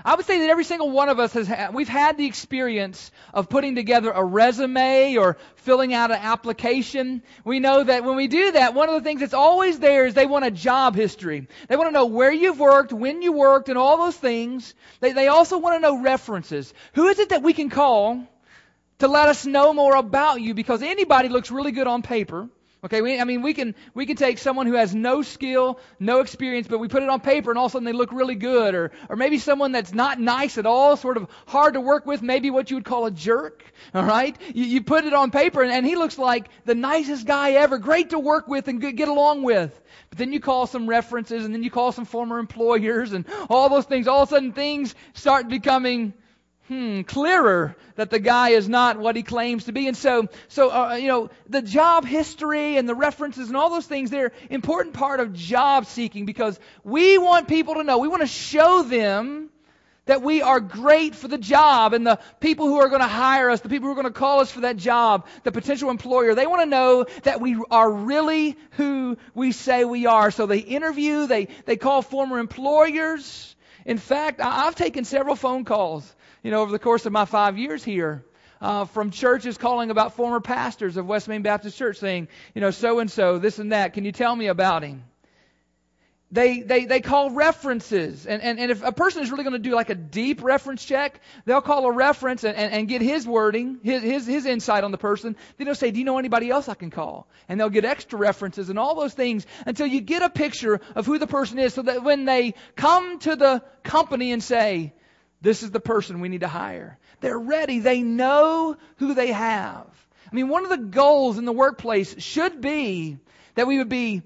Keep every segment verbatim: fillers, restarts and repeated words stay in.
I would say that every single one of us has had, we've had the experience of putting together a resume or filling out an application. We know that when we do that, one of the things that's always there is they want a job history. They want to know where you've worked, when you worked, and all those things. They, they also want to know references. Who is it that we can call to let us know more about you? Because anybody looks really good on paper. Okay, we, I mean, we can we can take someone who has no skill, no experience, but we put it on paper and all of a sudden they look really good. Or or maybe someone that's not nice at all, sort of hard to work with, maybe what you would call a jerk. All right? You, you put it on paper and, and he looks like the nicest guy ever, great to work with and get along with. But then you call some references and then you call some former employers and all those things. All of a sudden things start becoming Hmm, clearer that the guy is not what he claims to be. And so, so uh, you know, the job history and the references and all those things, they're an important part of job seeking because we want people to know, we want to show them that we are great for the job, and the people who are going to hire us, the people who are going to call us for that job, the potential employer, they want to know that we are really who we say we are. So they interview, they, they call former employers. In fact, I've taken several phone calls You know, over the course of my five years here, uh, from churches calling about former pastors of West Main Baptist Church saying, you know, so-and-so, this and that, can you tell me about him? They they they call references. And, and, and if a person is really going to do like a deep reference check, they'll call a reference and, and, and get his wording, his, his his insight on the person. Then they'll say, do you know anybody else I can call? And they'll get extra references and all those things until you get a picture of who the person is so that when they come to the company and say, this is the person we need to hire, they're ready. They know who they have. I mean, one of the goals in the workplace should be that we would be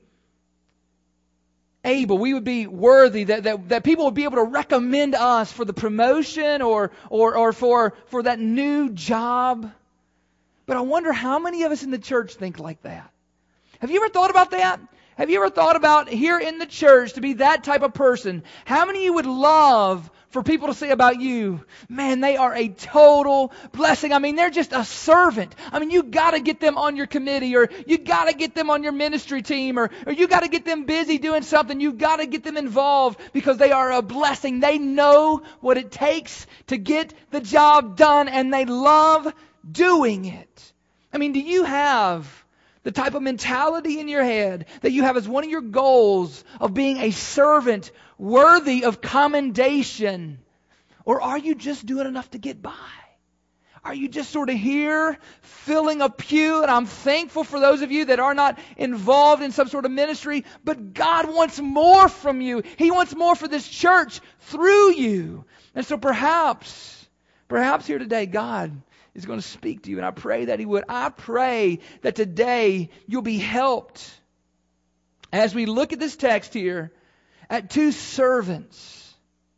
able, we would be worthy, that, that, that people would be able to recommend us for the promotion or, or, or for, for that new job. But I wonder how many of us in the church think like that. Have you ever thought about that? Have you ever thought about here in the church to be that type of person? How many of you would love for people to say about you, man, they are a total blessing. I mean, they're just a servant. I mean, you got to get them on your committee, or you got to get them on your ministry team, or, or you got to get them busy doing something. You got to get them involved because they are a blessing. They know what it takes to get the job done, and they love doing it. I mean, do you have the type of mentality in your head that you have as one of your goals of being a servant worthy of commendation? Or are you just doing enough to get by? Are you just sort of here filling a pew? And I'm thankful for those of you that are not involved in some sort of ministry, but God wants more from you. He wants more for this church through you. And so perhaps, perhaps here today, God is going to speak to you, and I pray that He would. I pray that today you'll be helped as we look at this text here at two servants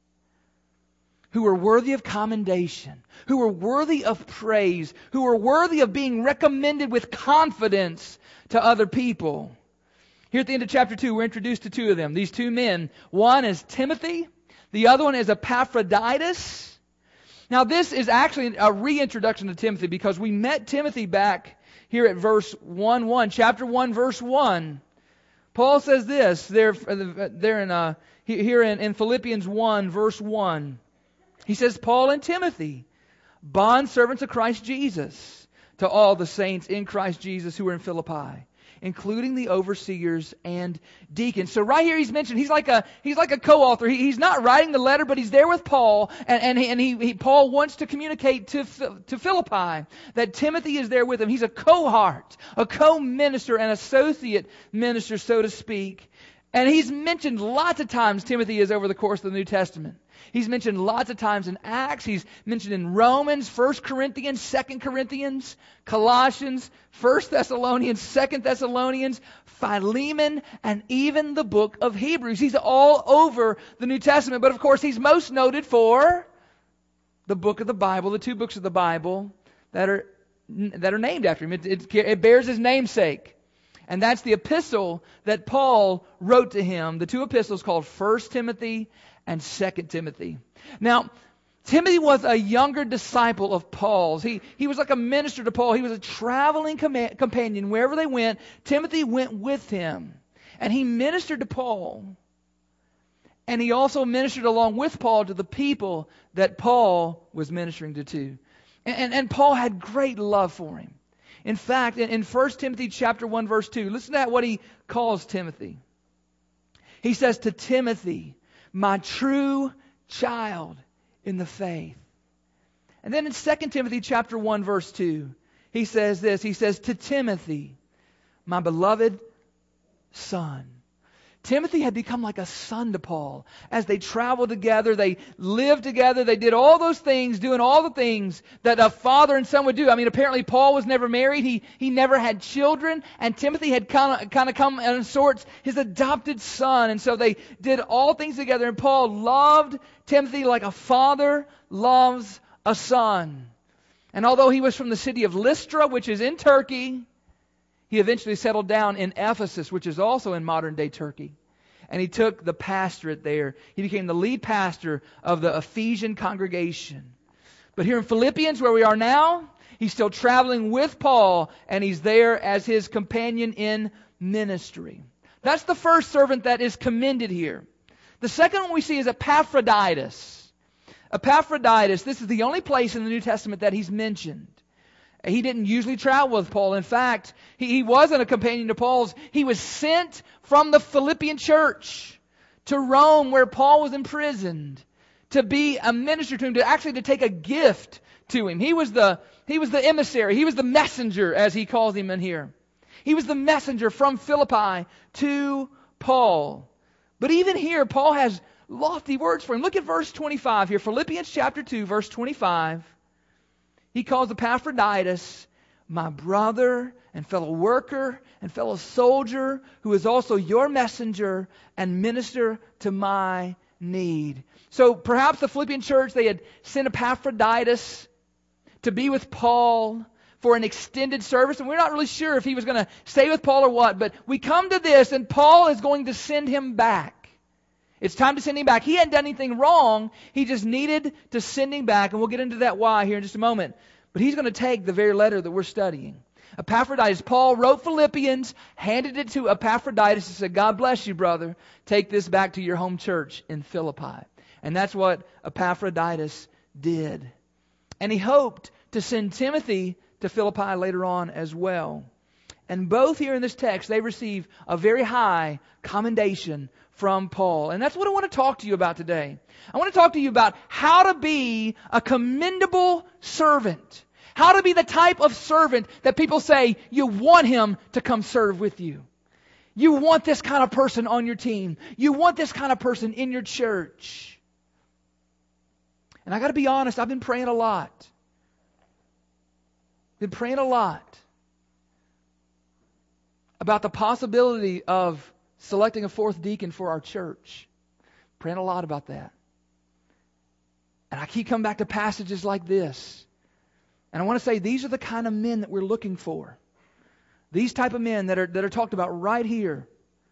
who are worthy of commendation, who are worthy of praise, who are worthy of being recommended with confidence to other people. Here at the end of chapter two, we're introduced to two of them. These two men, one is Timothy, the other one is Epaphroditus. Now, this is actually a reintroduction to Timothy because we met Timothy back here at verse one one, chapter one, verse one. Paul says this there, there in, uh, here in, in Philippians one, verse one. He says, Paul and Timothy, bondservants of Christ Jesus, to all the saints in Christ Jesus who are in Philippi, including the overseers and deacons. So right here he's mentioned, he's like a he's like a co-author. He, he's not writing the letter, but he's there with Paul. And, and, he, and he, he, Paul wants to communicate to, to Philippi that Timothy is there with him. He's a cohort, a co-minister, an associate minister, so to speak. And he's mentioned lots of times, Timothy is, over the course of the New Testament. He's mentioned lots of times in Acts. He's mentioned in Romans, First Corinthians, Second Corinthians, Colossians, First Thessalonians, Second Thessalonians, Philemon, and even the book of Hebrews. He's all over the New Testament. But of course, he's most noted for the book of the Bible, the two books of the Bible that are that are named after him. It, it, it bears his namesake. And that's the epistle that Paul wrote to him, the two epistles called First Timothy and Second Timothy. Now, Timothy was a younger disciple of Paul's. He, he was like a minister to Paul. He was a traveling com- companion. Wherever they went, Timothy went with him. And he ministered to Paul. And he also ministered along with Paul to the people that Paul was ministering to too. And, and, and Paul had great love for him. In fact, in, in First Timothy chapter one, verse two, listen to what he calls Timothy. He says to Timothy, my true child in the faith. And then in Second Timothy chapter one, verse two, he says this. He says, to Timothy, my beloved son. Timothy had become like a son to Paul. As they traveled together, they lived together, they did all those things, doing all the things that a father and son would do. I mean, apparently Paul was never married. He he never had children. And Timothy had kind of kind of come in sorts his adopted son. And so they did all things together. And Paul loved Timothy like a father loves a son. And although he was from the city of Lystra, which is in Turkey, he eventually settled down in Ephesus, which is also in modern-day Turkey. And he took the pastorate there. He became the lead pastor of the Ephesian congregation. But here in Philippians, where we are now, he's still traveling with Paul, and he's there as his companion in ministry. That's the first servant that is commended here. The second one we see is Epaphroditus. Epaphroditus, this is the only place in the New Testament that he's mentioned. He didn't usually travel with Paul. In fact, he, he wasn't a companion to Paul's. He was sent from the Philippian church to Rome, where Paul was imprisoned, to be a minister to him, to actually to take a gift to him. He was the he was the emissary. He was the messenger, as he calls him in here. He was the messenger from Philippi to Paul. But even here, Paul has lofty words for him. Look at verse twenty-five here. Philippians chapter two, verse twenty-five. He calls Epaphroditus my brother and fellow worker and fellow soldier, who is also your messenger and minister to my need. So perhaps the Philippian church, they had sent Epaphroditus to be with Paul for an extended service. And we're not really sure if he was going to stay with Paul or what. But we come to this, and Paul is going to send him back. It's time to send him back. He hadn't done anything wrong. He just needed to send him back. And we'll get into that why here in just a moment. But he's going to take the very letter that we're studying. Epaphroditus, Paul wrote Philippians, handed it to Epaphroditus and said, God bless you, brother. Take this back to your home church in Philippi. And that's what Epaphroditus did. And he hoped to send Timothy to Philippi later on as well. And both here in this text, they receive a very high commendation from Paul. And that's what I want to talk to you about today. I want to talk to you about how to be a commendable servant. How to be the type of servant that people say you want him to come serve with you. You want this kind of person on your team. You want this kind of person in your church. And I got to be honest, I've been praying a lot. Been praying a lot about the possibility of selecting a fourth deacon for our church. Praying a lot about that. And I keep coming back to passages like this. And I want to say these are the kind of men that we're looking for. These type of men that are that are talked about right here.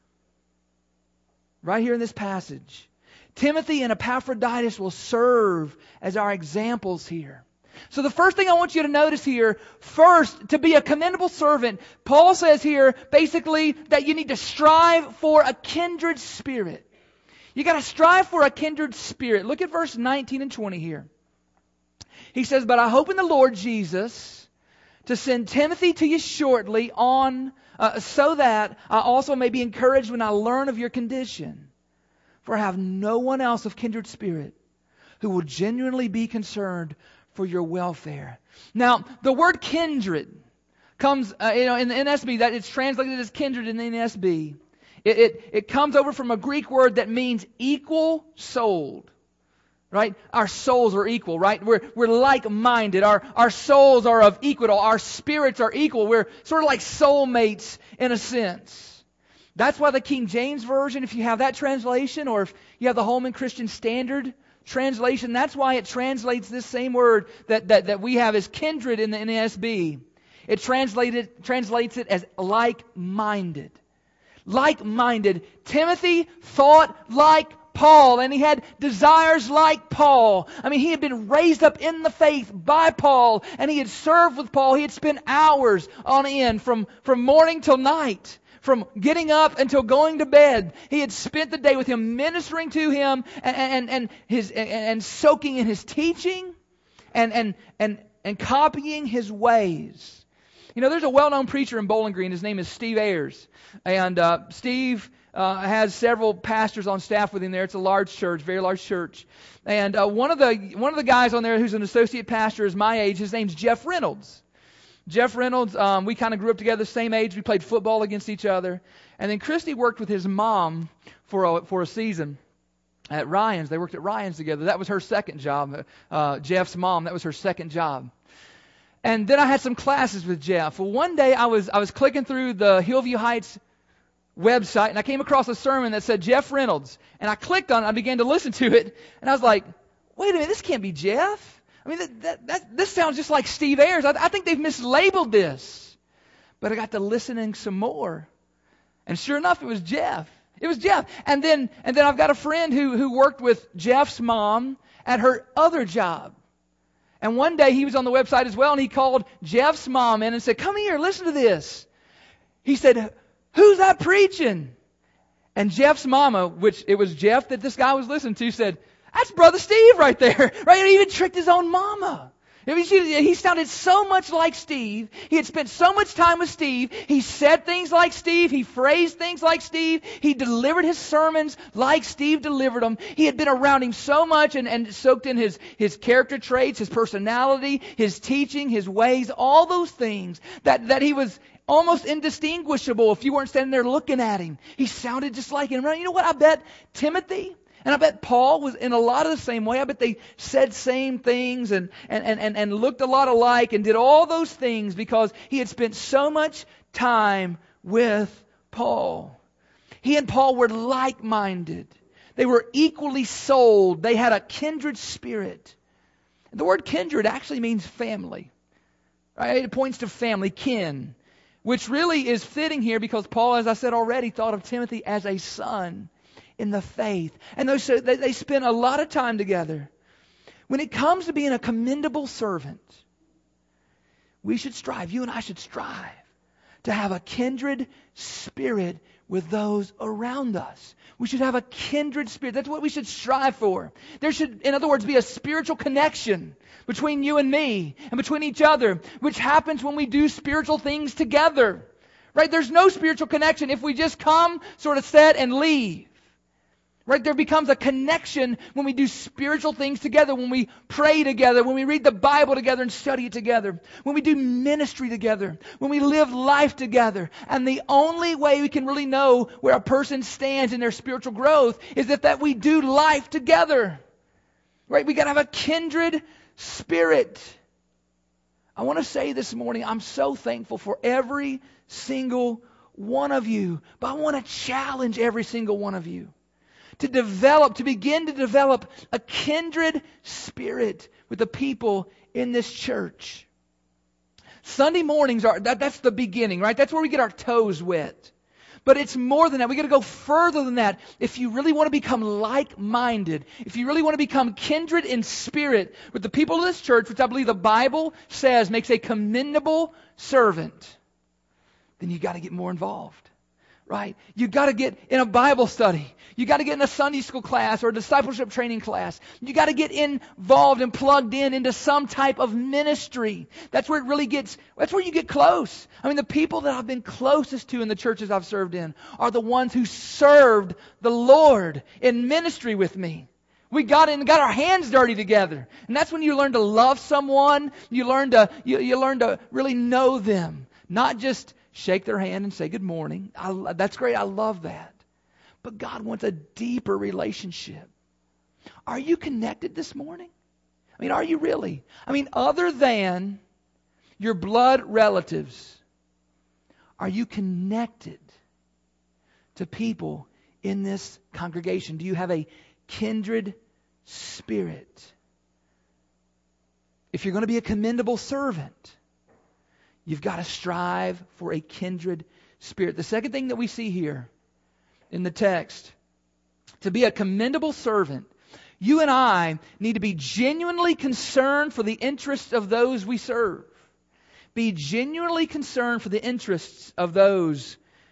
Right here in this passage. Timothy and Epaphroditus will serve as our examples here. So the first thing I want you to notice here, first, to be a commendable servant, Paul says here basically that you need to strive for a kindred spirit. You got to strive for a kindred spirit. Look at verse nineteen and twenty here. He says, but I hope in the Lord Jesus to send Timothy to you shortly on, uh, so that I also may be encouraged when I learn of your condition. For I have no one else of kindred spirit who will genuinely be concerned for your welfare. Now, the word kindred comes, uh, you know, in the N S B, that it's translated as kindred in the N S B. It, it, it comes over from a Greek word that means equal souled. Right? Our souls are equal, right? We're, we're like-minded. Our, our souls are of equal. Our spirits are equal. We're sort of like soulmates in a sense. That's why the King James Version, if you have that translation, or if you have the Holman Christian Standard translation, that's why it translates this same word that, that, that we have as kindred in the N S B. It translated, translates it as like-minded. Like-minded. Timothy thought like Paul, and he had desires like Paul. I mean, he had been raised up in the faith by Paul, and he had served with Paul. He had spent hours on end from, from morning till night, from getting up until going to bed, he had spent the day with him, ministering to him and, and, and, his, and, and soaking in his teaching and, and, and, and copying his ways. You know, there's a well-known preacher in Bowling Green. His name is Steve Ayers. And uh, Steve uh, has several pastors on staff with him there. It's a large church, very large church. And uh, one of the one of the guys on there who's an associate pastor is my age. His name's Jeff Reynolds. Jeff Reynolds, um, we kind of grew up together, same age. We played football against each other. And then Christy worked with his mom for a, for a season at Ryan's. They worked at Ryan's together. That was her second job. Uh, Jeff's mom, that was her second job. And then I had some classes with Jeff. Well, one day I was I was clicking through the Hillview Heights website, and I came across a sermon that said Jeff Reynolds. And I clicked on it, I began to listen to it, and I was like, wait a minute, this can't be Jeff. I mean, that, that, that this sounds just like Steve Ayers. I, I think they've mislabeled this. But I got to listening some more. And sure enough, it was Jeff. It was Jeff. And then and then I've got a friend who who worked with Jeff's mom at her other job. And one day he was on the website as well, and he called Jeff's mom in and said, come here, listen to this. He said, who's that preaching? And Jeff's mama, which it was Jeff that this guy was listening to, said, that's Brother Steve right there. Right? He even tricked his own mama. I mean, he sounded so much like Steve. He had spent so much time with Steve. He said things like Steve. He phrased things like Steve. He delivered his sermons like Steve delivered them. He had been around him so much and, and soaked in his, his character traits, his personality, his teaching, his ways, all those things that, that he was almost indistinguishable if you weren't standing there looking at him. He sounded just like him. You know what? I bet Timothy... And I bet Paul was in a lot of the same way. I bet they said same things and, and, and, and looked a lot alike and did all those things because he had spent so much time with Paul. He and Paul were like-minded. They were equally souled. They had a kindred spirit. The word kindred actually means family. Right? It points to family, kin, which really is fitting here because Paul, as I said already, thought of Timothy as a son in the faith. And those, they, they spend a lot of time together. When it comes to being a commendable servant, we should strive, you and I should strive to have a kindred spirit with those around us. We should have a kindred spirit. That's what we should strive for. There should, in other words, be a spiritual connection between you and me and between each other, which happens when we do spiritual things together. Right? There's no spiritual connection if we just come, sort of sit and leave. Right? There becomes a connection when we do spiritual things together, when we pray together, when we read the Bible together and study it together, when we do ministry together, when we live life together. And the only way we can really know where a person stands in their spiritual growth is if that we do life together. Right? We got to have a kindred spirit. I want to say this morning, I'm so thankful for every single one of you, but I want to challenge every single one of you to develop, to begin to develop a kindred spirit with the people in this church. Sunday mornings are, that, that's the beginning, right? That's where we get our toes wet. But it's more than that. We got to go further than that. If you really want to become like-minded, if you really want to become kindred in spirit with the people of this church, which I believe the Bible says makes a commendable servant, then you got to get more involved. Right? You got to get in a Bible study. You got to get in a Sunday school class or a discipleship training class. You got to get involved and plugged in into some type of ministry. That's where it really gets, that's where you get close. I mean, the people that I've been closest to in the churches I've served in are the ones who served the Lord in ministry with me. We got in, got our hands dirty together. And that's when you learn to love someone. You learn to, you, you learn to really know them. Not just shake their hand and say good morning. I, that's great. I love that. But God wants a deeper relationship. Are you connected this morning? I mean, are you really? I mean, other than your blood relatives, are you connected to people in this congregation? Do you have a kindred spirit? If you're going to be a commendable servant, you've got to strive for a kindred spirit. The second thing that we see here in the text, to be a commendable servant, you and I need to be genuinely concerned for the interests of those we serve. Be genuinely concerned for the interests of those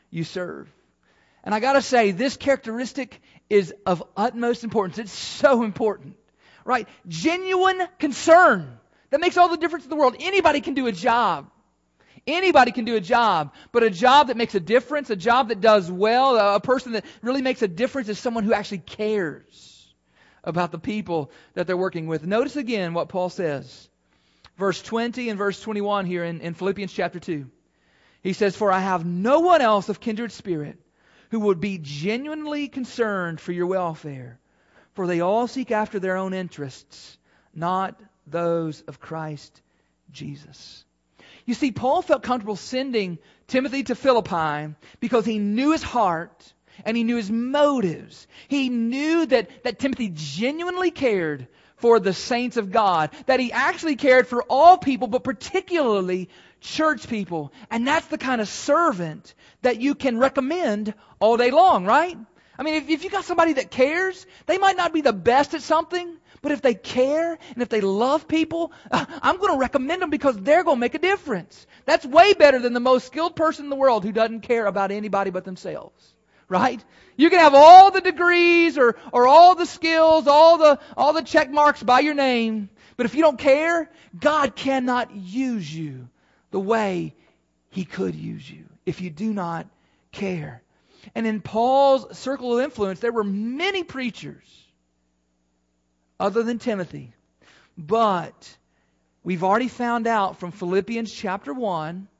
you serve. And I got to say, this characteristic is of utmost importance. It's so important, right? Genuine concern. That makes all the difference in the world. Anybody can do a job. Anybody can do a job. But a job that makes a difference, a job that does well, a person that really makes a difference is someone who actually cares about the people that they're working with. Notice again what Paul says. Verse twenty and verse twenty-one here in, in Philippians chapter two. He says, "For I have no one else of kindred spirit who would be genuinely concerned for your welfare. For they all seek after their own interests, not those of Christ Jesus." You see, Paul felt comfortable sending Timothy to Philippi because he knew his heart and he knew his motives. He knew that, that Timothy genuinely cared for the saints of God, that he actually cared for all people, but particularly church people. And that's the kind of servant that you can recommend all day long, right? I mean, if, if you got somebody that cares, they might not be the best at something, but if they care and if they love people, uh, I'm going to recommend them because they're going to make a difference. That's way better than the most skilled person in the world who doesn't care about anybody but themselves. Right? You can have all the degrees or, or all the skills, all the, all the check marks by your name, but if you don't care, God cannot use you the way He could use you if you do not care. And in Paul's circle of influence, there were many preachers other than Timothy. But we've already found out from Philippians chapter one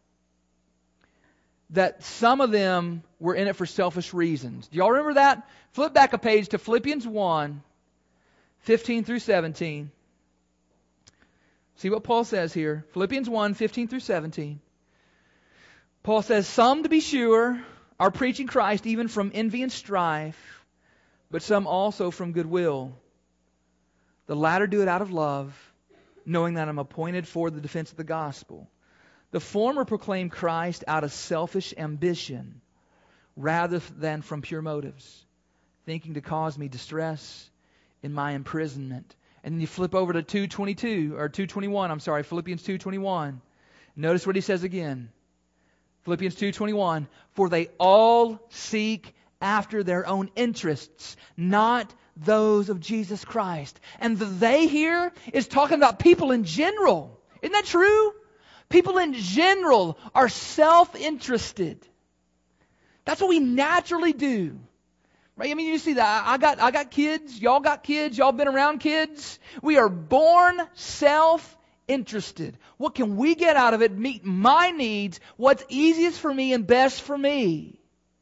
that some of them were in it for selfish reasons. Do y'all remember that? Flip back a page to Philippians one, fifteen through seventeen. See what Paul says here. Philippians one, fifteen through seventeen. Paul says, "Some, to be sure, are preaching Christ even from envy and strife, but some also from goodwill. The latter do it out of love, knowing that I'm appointed for the defense of the gospel. The former proclaim Christ out of selfish ambition, rather than from pure motives, thinking to cause me distress in my imprisonment." And then you flip over to two twenty-two, or two twenty-one, I'm sorry, Philippians two twenty-one. Notice what he says again. Philippians two twenty-one, "For they all seek after their own interests, not those of Jesus Christ." And the "they" here is talking about people in general. Isn't that true? People in general are self-interested. That's what we naturally do. Right? I mean, you see that. I got, I got kids. Y'all got kids. Y'all been around kids. We are born self-interested. What can we get out of it? Meet my needs. What's easiest for me and best for me.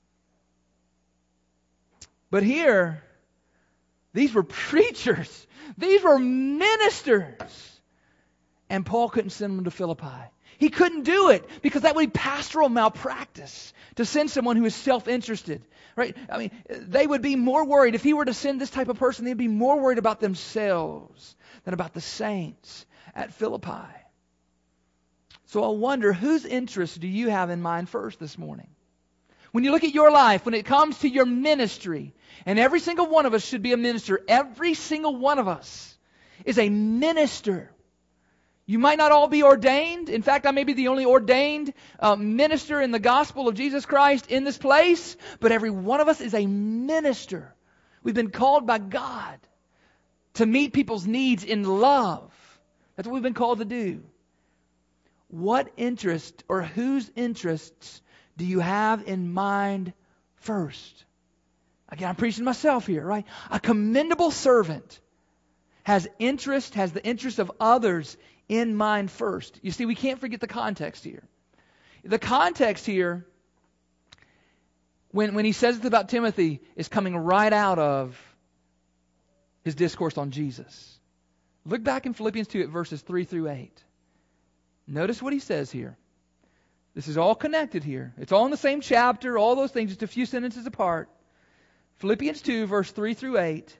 But here, these were preachers. These were ministers. And Paul couldn't send them to Philippi. He couldn't do it because that would be pastoral malpractice to send someone who is self-interested. Right? I mean, they would be more worried. If he were to send this type of person, they'd be more worried about themselves than about the saints at Philippi. So I wonder, whose interest do you have in mind first this morning? When you look at your life, when it comes to your ministry, and every single one of us should be a minister. Every single one of us is a minister. You might not all be ordained. In fact, I may be the only ordained uh, minister in the gospel of Jesus Christ in this place. But every one of us is a minister. We've been called by God to meet people's needs in love. That's what we've been called to do. What interest or whose interests do you have in mind first? Again, I'm preaching to myself here, right? A commendable servant has interest, has the interest of others in mind first. You see, we can't forget the context here. The context here, when, when he says it about Timothy, is coming right out of his discourse on Jesus. Look back in Philippians two at verses three through eight. Notice what he says here. This is all connected here. It's all in the same chapter, all those things, just a few sentences apart. Philippians two, verse three through eight.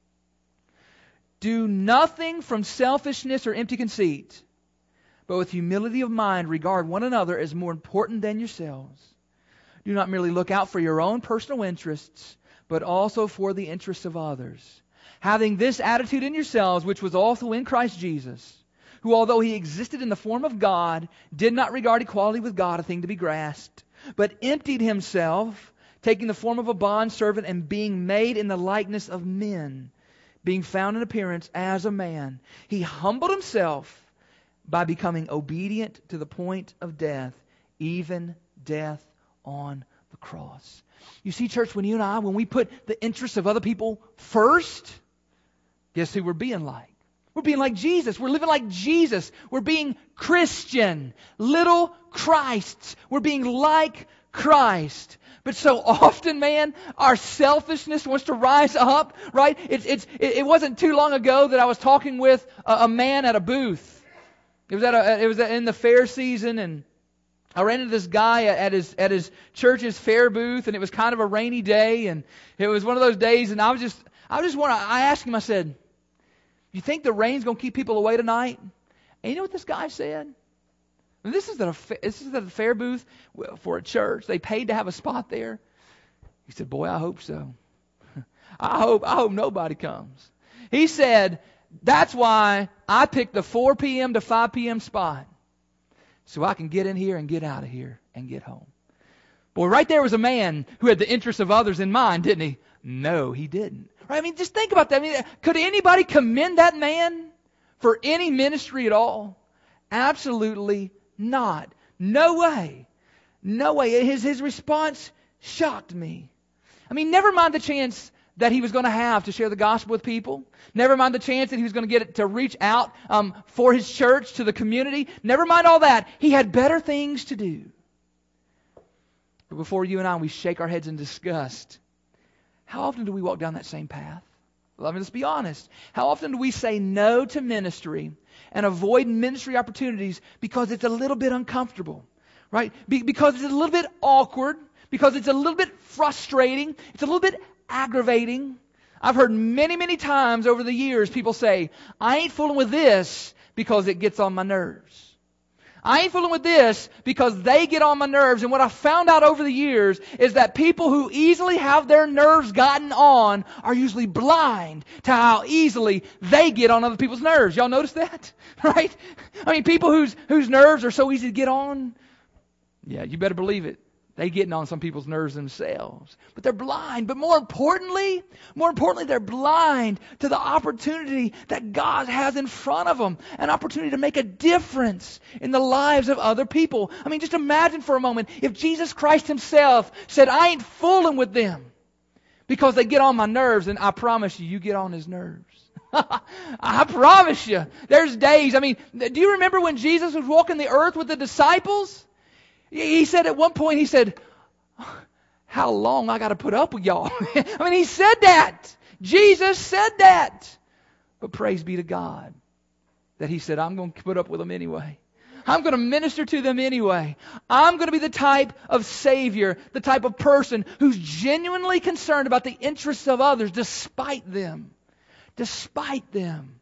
"Do nothing from selfishness or empty conceit, but with humility of mind regard one another as more important than yourselves. Do not merely look out for your own personal interests, but also for the interests of others. Having this attitude in yourselves, which was also in Christ Jesus, who, although he existed in the form of God, did not regard equality with God a thing to be grasped, but emptied himself, taking the form of a bondservant and being made in the likeness of men, being found in appearance as a man. He humbled himself by becoming obedient to the point of death, even death on the cross. You see, church, when you and I, when we put the interests of other people first, guess who we're being like? We're being like Jesus. We're living like Jesus. We're being Christian, little Christs. We're being like Christ. But so often, man, our selfishness wants to rise up, right? It's, it's, it wasn't too long ago that I was talking with a, a man at a booth. It was at a, it was in the fair season, and I ran into this guy at his at his church's fair booth, and it was kind of a rainy day, and it was one of those days, and I was just I just want to I asked him, I said, "You think the rain's going to keep people away tonight?" And you know what this guy said? And this is at a this is at a fair booth for a church. They paid to have a spot there. He said, "Boy, I hope so. I hope I hope nobody comes." He said, "That's why I picked the four p.m. to five p.m. spot, so I can get in here and get out of here and get home." Boy, right there was a man who had the interests of others in mind, didn't he? No, he didn't. Right? I mean, just think about that. I mean, could anybody commend that man for any ministry at all? Absolutely not. No way. No way. His, his response shocked me. I mean, never mind the chance that he was going to have to share the gospel with people. Never mind the chance that he was going to get it to reach out um, for his church to the community. Never mind all that. He had better things to do. But before you and I, we shake our heads in disgust. How often do we walk down that same path? Well, I mean, let's be honest. How often do we say no to ministry and avoid ministry opportunities because it's a little bit uncomfortable, right? Be- because it's a little bit awkward, because it's a little bit frustrating, it's a little bit aggravating. I've heard many, many times over the years people say, "I ain't fooling with this because it gets on my nerves. I ain't fooling with this because they get on my nerves." And what I found out over the years is that people who easily have their nerves gotten on are usually blind to how easily they get on other people's nerves. Y'all notice that? Right? I mean, people whose whose nerves are so easy to get on, yeah, you better believe it. They getting on some people's nerves themselves. But they're blind. But more importantly, more importantly, they're blind to the opportunity that God has in front of them. An opportunity to make a difference in the lives of other people. I mean, just imagine for a moment if Jesus Christ Himself said, "I ain't fooling with them because they get on my nerves." And I promise you, you get on His nerves. I promise you. There's days. I mean, do you remember when Jesus was walking the earth with the disciples? He said at one point, He said, "How long I got to put up with y'all?" I mean, He said that. Jesus said that. But praise be to God that He said, "I'm going to put up with them anyway. I'm going to minister to them anyway. I'm going to be the type of Savior, the type of person who's genuinely concerned about the interests of others despite them. Despite them."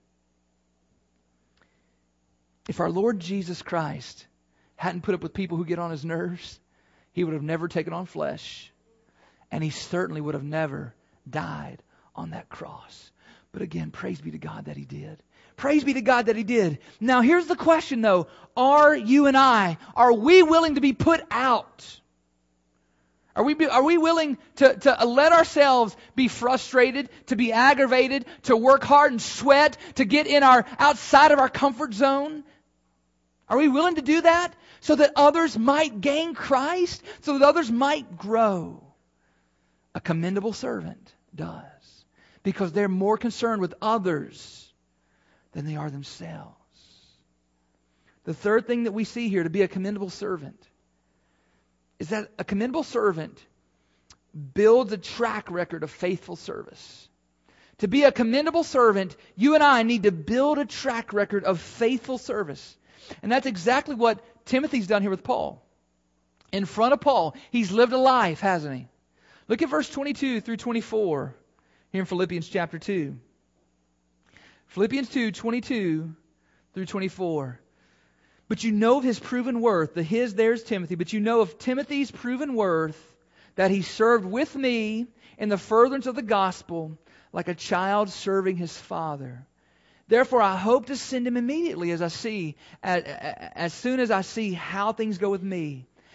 If our Lord Jesus Christ hadn't put up with people who get on His nerves, He would have never taken on flesh. And He certainly would have never died on that cross. But again, praise be to God that He did. Praise be to God that He did. Now here's the question though. Are you and I, are we willing to be put out? Are we, are we willing to, to let ourselves be frustrated, to be aggravated, to work hard and sweat, to get in our outside of our comfort zone? Are we willing to do that so that others might gain Christ, so that others might grow? A commendable servant does, because they're more concerned with others than they are themselves. The third thing that we see here to be a commendable servant is that a commendable servant builds a track record of faithful service. To be a commendable servant, you and I need to build a track record of faithful service. And that's exactly what Timothy's done here with Paul. In front of Paul, he's lived a life, hasn't he? Look at verse twenty-two through twenty-four here in Philippians chapter two. Philippians two, twenty-two through twenty-four. "But you know of his proven worth," the his there's Timothy, "but you know of Timothy's proven worth, that he served with me in the furtherance of the gospel, like a child serving his father. Therefore, I hope to send him immediately as I see, as, as soon as I see how things go with me.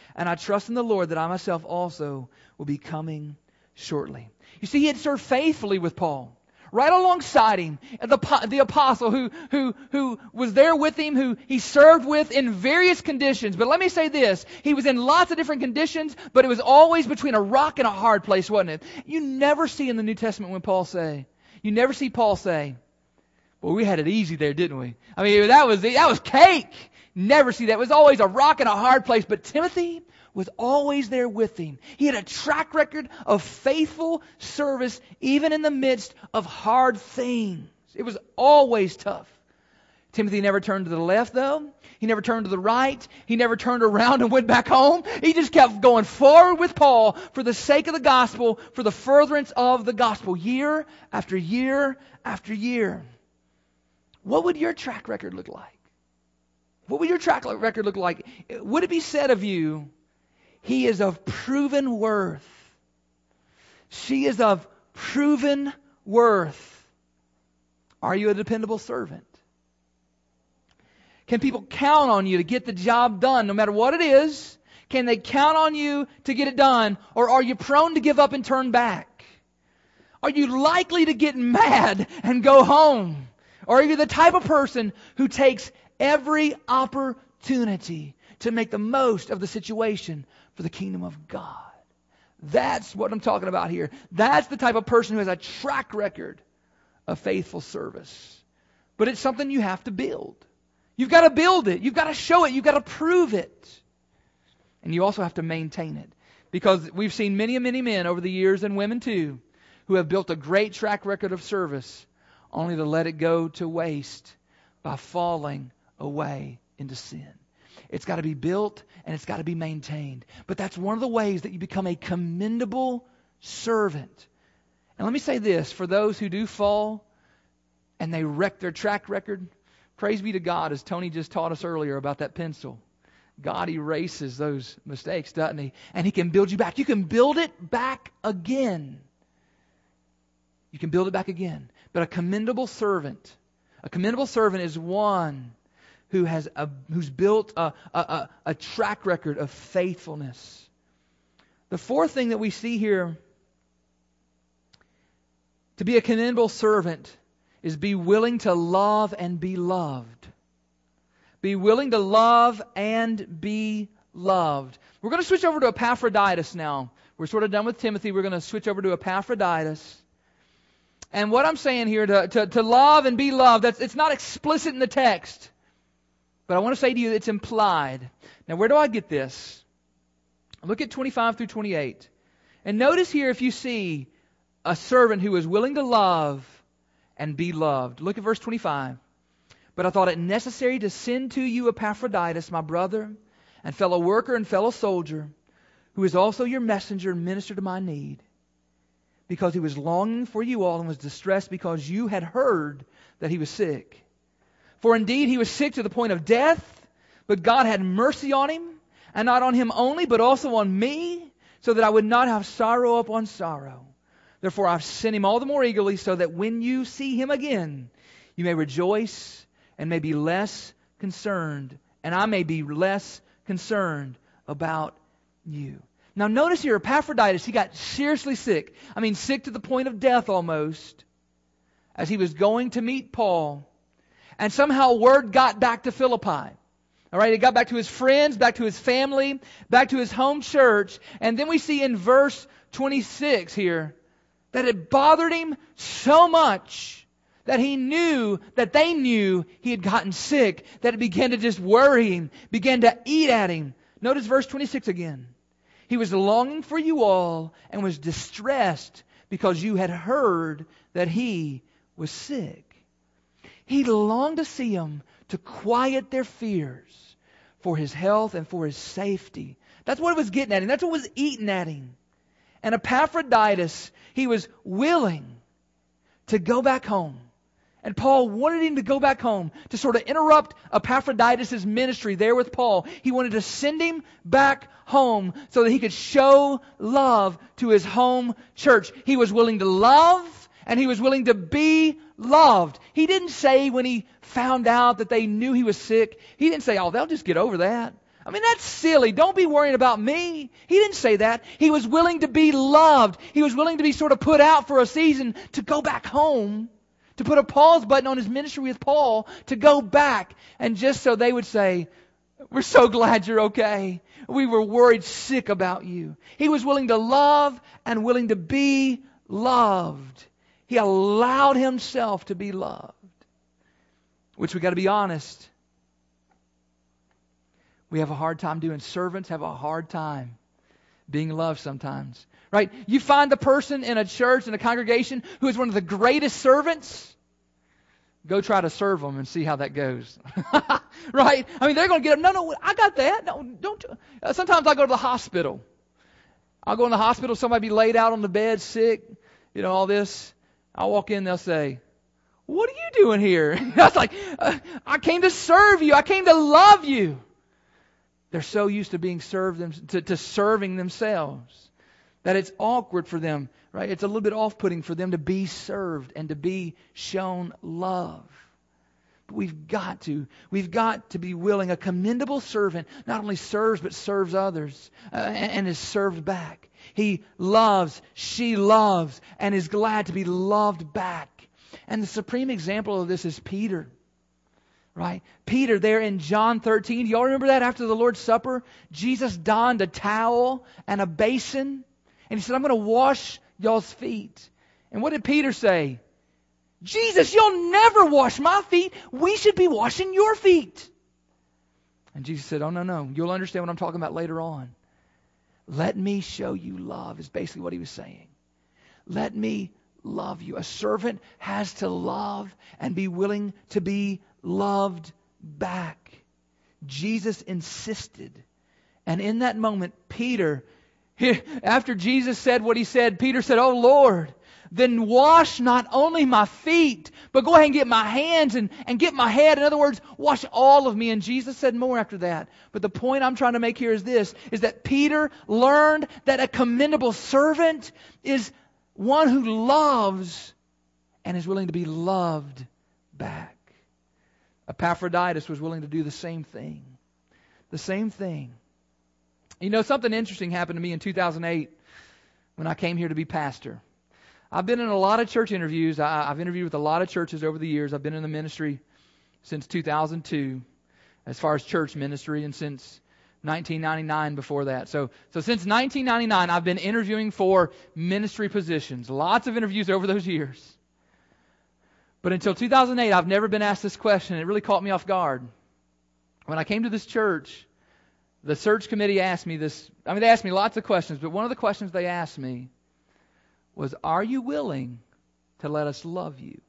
And I trust in the Lord that I myself also will be coming shortly. You see, he had served faithfully with Paul. Right alongside him, the, the apostle who, who, who was there with him, who he served with in various conditions. But let me say this, he was in lots of different conditions, but it was always between a rock and a hard place, wasn't it? You never see in the New Testament when Paul say, you never see Paul say, well, we had it easy there, didn't we? I mean, that was, that was cake. Never see that. It was always a rock and a hard place. But Timothy was always there with him. He had a track record of faithful service even in the midst of hard things. It was always tough. Timothy never turned to the left, though. He never turned to the right. He never turned around and went back home. He just kept going forward with Paul for the sake of the gospel, for the furtherance of the gospel, year after year after year. What would your track record look like? What would your track record look like? Would it be said of you, he is of proven worth? She is of proven worth. Are you a dependable servant? Can people count on you to get the job done no matter what it is? Can they count on you to get it done? Or are you prone to give up and turn back? Are you likely to get mad and go home? Or are you the type of person who takes every opportunity to make the most of the situation for the kingdom of God? That's what I'm talking about here. That's the type of person who has a track record of faithful service. But it's something you have to build. You've got to build it. You've got to show it. You've got to prove it. And you also have to maintain it. Because we've seen many and many men over the years, and women too, who have built a great track record of service only to let it go to waste by falling away into sin. It's got to be built and it's got to be maintained. But that's one of the ways that you become a commendable servant. And let me say this, for those who do fall and they wreck their track record, praise be to God, as Tony just taught us earlier about that pencil. God erases those mistakes, doesn't He? And He can build you back. You can build it back again. You can build it back again. But a commendable servant, a commendable servant is one who has a, who's built a, a, a, a track record of faithfulness. The fourth thing that we see here, to be a commendable servant, is be willing to love and be loved. Be willing to love and be loved. We're going to switch over to Epaphroditus now. We're sort of done with Timothy. We're going to switch over to Epaphroditus. And what I'm saying here, to, to, to love and be loved, that's, it's not explicit in the text. But I want to say to you, it's implied. Now, where do I get this? Look at twenty-five through twenty-eight. And notice here, if you see a servant who is willing to love and be loved. Look at verse twenty-five. But I thought it necessary to send to you Epaphroditus, my brother and fellow worker and fellow soldier, who is also your messenger and minister to my need, because he was longing for you all and was distressed because you had heard that he was sick. For indeed he was sick to the point of death, but God had mercy on him, and not on him only, but also on me, so that I would not have sorrow upon sorrow. Therefore I've sent him all the more eagerly, so that when you see him again, you may rejoice and may be less concerned, and I may be less concerned about you. Now notice here, Epaphroditus, he got seriously sick. I mean, sick to the point of death almost, as he was going to meet Paul. And somehow word got back to Philippi. All right, it got back to his friends, back to his family, back to his home church. And then we see in verse twenty-six here that it bothered him so much that he knew, that they knew he had gotten sick, that it began to just worry him, began to eat at him. Notice verse twenty-six again. He was longing for you all and was distressed because you had heard that he was sick. He longed to see him to quiet their fears for his health and for his safety. That's what it was getting at him. That's what was eating at him. And Epaphroditus, he was willing to go back home. And Paul wanted him to go back home to sort of interrupt Epaphroditus' ministry there with Paul. He wanted to send him back home so that he could show love to his home church. He was willing to love and he was willing to be loved. He didn't say when he found out that they knew he was sick, he didn't say, oh, they'll just get over that. I mean, that's silly. Don't be worrying about me. He didn't say that. He was willing to be loved. He was willing to be sort of put out for a season to go back home, to put a pause button on his ministry with Paul, to go back, and just so they would say, we're so glad you're okay. We were worried sick about you. He was willing to love and willing to be loved. He allowed himself to be loved. Which we got to be honest. We have a hard time doing. Servants have a hard time being loved sometimes. Right? You find the person in a church, in a congregation, who is one of the greatest servants. Go try to serve them and see how that goes. Right? I mean, they're going to get up. No, no, I got that. No, don't. Uh, sometimes I go to the hospital. I'll go in the hospital. Somebody be laid out on the bed, sick. You know, all this. I'll walk in. They'll say, "What are you doing here?" I was like, uh, "I came to serve you. I came to love you." They're so used to being served, them, to, to serving themselves, that it's awkward for them, right? It's a little bit off-putting for them to be served and to be shown love. But we've got to, we've got to be willing. A commendable servant not only serves, but serves others uh, and, and is served back. He loves, she loves, and is glad to be loved back. And the supreme example of this is Peter. Right? Peter there in John thirteen. Do y'all remember that after the Lord's Supper? Jesus donned a towel and a basin. And he said, I'm going to wash y'all's feet. And what did Peter say? Jesus, you'll never wash my feet. We should be washing your feet. And Jesus said, oh, no, no. You'll understand what I'm talking about later on. Let me show you love is basically what he was saying. Let me love you. A servant has to love and be willing to be loved back. Jesus insisted. And in that moment, Peter, after Jesus said what he said, Peter said, oh Lord, then wash not only my feet, but go ahead and get my hands and, and get my head. In other words, wash all of me. And Jesus said more after that. But the point I'm trying to make here is this, is that Peter learned that a commendable servant is one who loves and is willing to be loved back. Epaphroditus was willing to do the same thing. The same thing. You know, something interesting happened to me in two thousand eight when I came here to be pastor. I've been in a lot of church interviews. I, I've interviewed with a lot of churches over the years. I've been in the ministry since two thousand two as far as church ministry, and since nineteen ninety-nine before that. So, so since nineteen ninety-nine, I've been interviewing for ministry positions. Lots of interviews over those years. But until two thousand eight, I've never been asked this question. It really caught me off guard. When I came to this church, the search committee asked me this. I mean, they asked me lots of questions, but one of the questions they asked me was, are you willing to let us love you?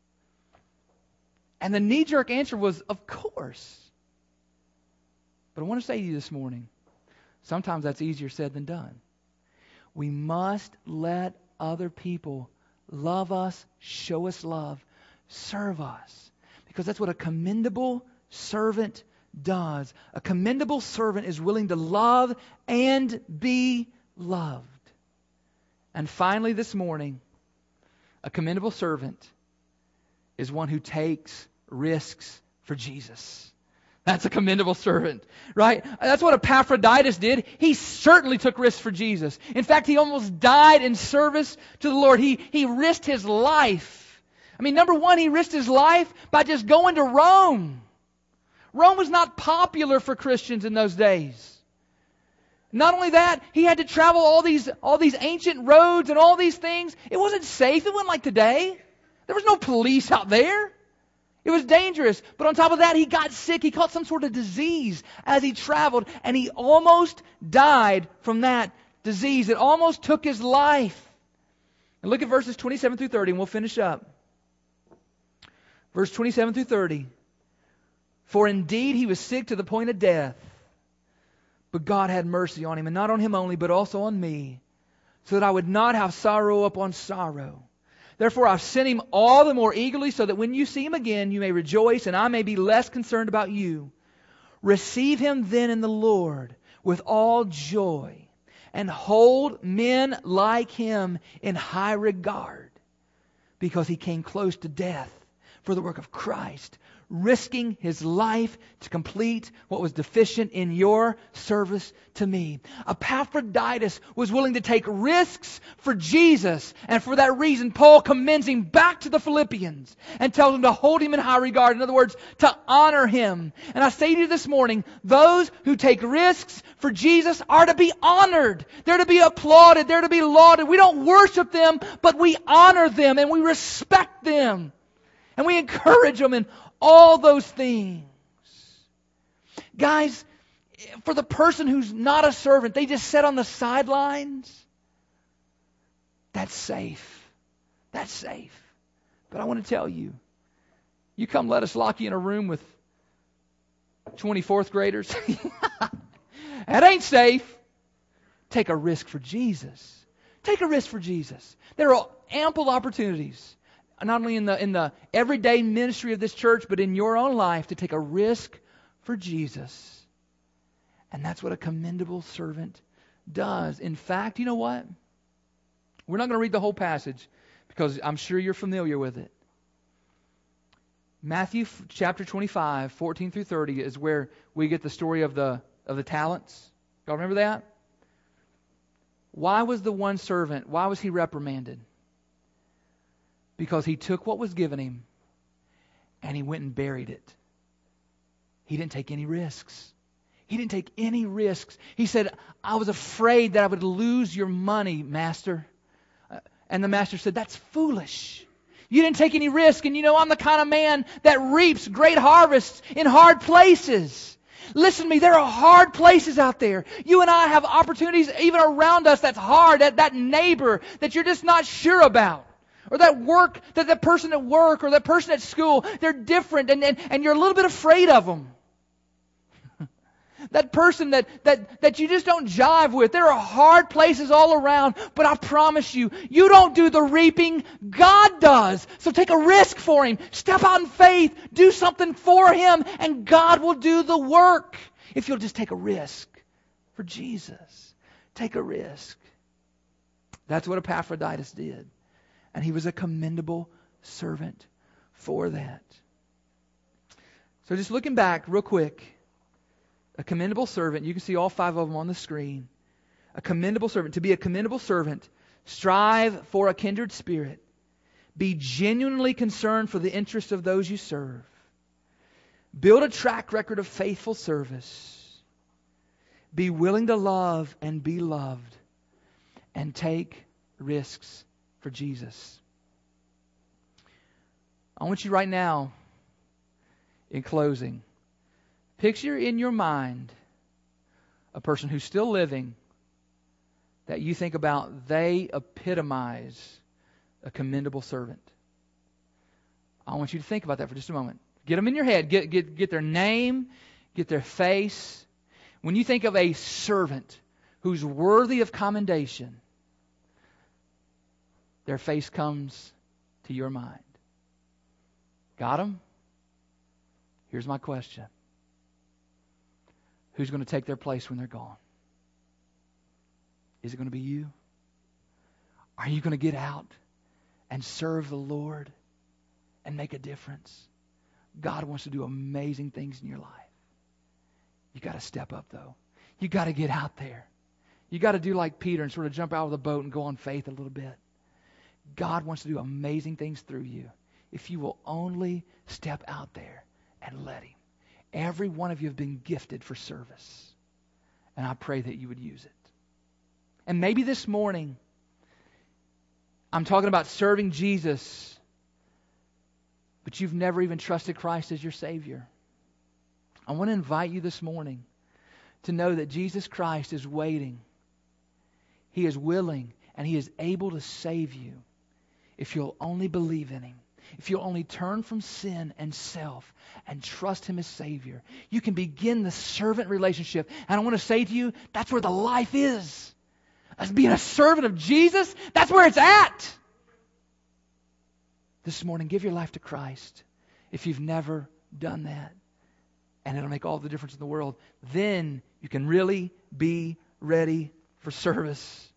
And the knee-jerk answer was, of course. But I want to say to you this morning, sometimes that's easier said than done. We must let other people love us, show us love, serve us. Because that's what a commendable servant does. A commendable servant is willing to love and be loved. And finally this morning, a commendable servant is one who takes risks for Jesus. That's a commendable servant, right? That's what Epaphroditus did. He certainly took risks for Jesus. In fact, he almost died in service to the Lord. He, he risked his life. I mean, number one, he risked his life by just going to Rome. Rome was not popular for Christians in those days. Not only that, he had to travel all these, all these ancient roads and all these things. It wasn't safe. It wasn't like today. There was no police out there. It was dangerous. But on top of that, he got sick. He caught some sort of disease as he traveled. And he almost died from that disease. It almost took his life. And look at verses twenty-seven through thirty, and we'll finish up. Verse twenty-seven through thirty. For indeed he was sick to the point of death. But God had mercy on him, and not on him only, but also on me, so that I would not have sorrow upon sorrow. Therefore I've sent him all the more eagerly, so that when you see him again, you may rejoice, and I may be less concerned about you. Receive him then in the Lord with all joy, and hold men like him in high regard, because he came close to death for the work of Christ, risking his life to complete what was deficient in your service to me. Epaphroditus was willing to take risks for Jesus, and for that reason, Paul commends him back to the Philippians and tells them to hold him in high regard. In other words, to honor him. And I say to you this morning, those who take risks for Jesus are to be honored. They're to be applauded. They're to be lauded. We don't worship them, but we honor them and we respect them. And we encourage them in all those things. Guys, for the person who's not a servant, they just sit on the sidelines. That's safe. That's safe. But I want to tell you, you come let us lock you in a room with twenty-fourth graders. That ain't safe. Take a risk for Jesus. Take a risk for Jesus. There are ample opportunities, not only in the in the everyday ministry of this church, but in your own life, to take a risk for Jesus. And that's what a commendable servant does. In fact, you know what? We're not going to read the whole passage because I'm sure you're familiar with it. Matthew chapter twenty-five, fourteen through thirty is where we get the story of the of the talents. Y'all remember that? Why was the one servant, why was he reprimanded? Because he took what was given him and he went and buried it. He didn't take any risks. He didn't take any risks. He said, I was afraid that I would lose your money, master. Uh, and the master said, that's foolish. You didn't take any risk. And you know, I'm the kind of man that reaps great harvests in hard places. Listen to me, there are hard places out there. You and I have opportunities even around us that's hard. That, that neighbor that you're just not sure about. Or that work, that that person at work or that person at school, they're different and, and, and you're a little bit afraid of them. That person that, that, that you just don't jive with. There are hard places all around, but I promise you, you don't do the reaping, God does. So take a risk for Him. Step out in faith. Do something for Him, and God will do the work. If you'll just take a risk for Jesus. Take a risk. That's what Epaphroditus did. And he was a commendable servant for that. So just looking back real quick. A commendable servant, you can see all five of them on the screen. A commendable servant. To be a commendable servant, strive for a kindred spirit. Be genuinely concerned for the interest of those you serve. Build a track record of faithful service. Be willing to love and be loved. And take risks for Jesus. I want you right now, in closing, picture in your mind a person who's still living that you think about, they epitomize a commendable servant. I want you to think about that for just a moment. Get them in your head. Get, get, get their name. Get their face. When you think of a servant who's worthy of commendation, their face comes to your mind. Got them? Here's my question. Who's going to take their place when they're gone? Is it going to be you? Are you going to get out and serve the Lord and make a difference? God wants to do amazing things in your life. You got to step up, though. You got to get out there. You got to do like Peter and sort of jump out of the boat and go on faith a little bit. God wants to do amazing things through you if you will only step out there and let Him. Every one of you have been gifted for service. And I pray that you would use it. And maybe this morning, I'm talking about serving Jesus, but you've never even trusted Christ as your Savior. I want to invite you this morning to know that Jesus Christ is waiting. He is willing and He is able to save you if you'll only believe in Him. If you'll only turn from sin and self and trust Him as Savior, you can begin the servant relationship. And I want to say to you, that's where the life is. As being a servant of Jesus, that's where it's at. This morning, give your life to Christ if you've never done that. And it'll make all the difference in the world. Then you can really be ready for service.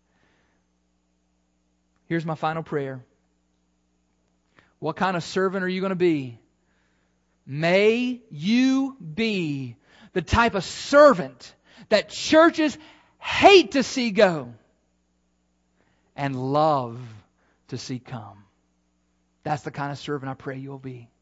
Here's my final prayer. What kind of servant are you going to be May you be the type of servant that churches hate to see go and love to see come. That's the kind of servant I pray you'll be.